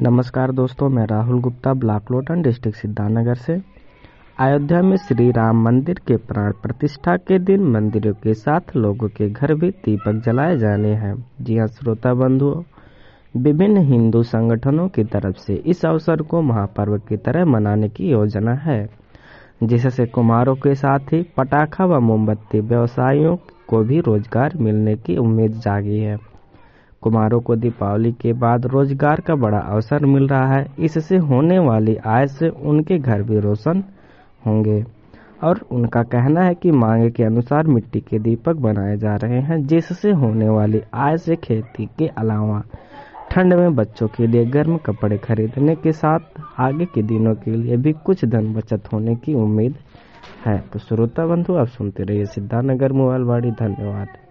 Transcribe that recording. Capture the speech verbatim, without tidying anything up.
नमस्कार दोस्तों, मैं राहुल गुप्ता ब्लॉक लोटन डिस्ट्रिक्ट सिद्धार्थनगर से। अयोध्या में श्री राम मंदिर के प्राण प्रतिष्ठा के दिन मंदिरों के साथ लोगों के घर भी दीपक जलाए जाने हैं। जी हां श्रोता बंधुओं, विभिन्न हिंदू संगठनों की तरफ से इस अवसर को महापर्व की तरह मनाने की योजना है, जिससे कुम्हारों के साथ ही पटाखा व मोमबत्ती व्यवसायियों को भी रोजगार मिलने की उम्मीद जागी है। कुम्हारों को दीपावली के बाद रोजगार का बड़ा अवसर मिल रहा है। इससे होने वाली आय से उनके घर भी रोशन होंगे और उनका कहना है कि मांग के अनुसार मिट्टी के दीपक बनाए जा रहे हैं, जिससे होने वाली आय से खेती के अलावा ठंड में बच्चों के लिए गर्म कपड़े खरीदने के साथ आगे के दिनों के लिए भी कुछ धन बचत होने की उम्मीद है। तो श्रोता बंधु, आप सुनते रहिए सिद्धार्थनगर मोबाइल वाड़ी। धन्यवाद।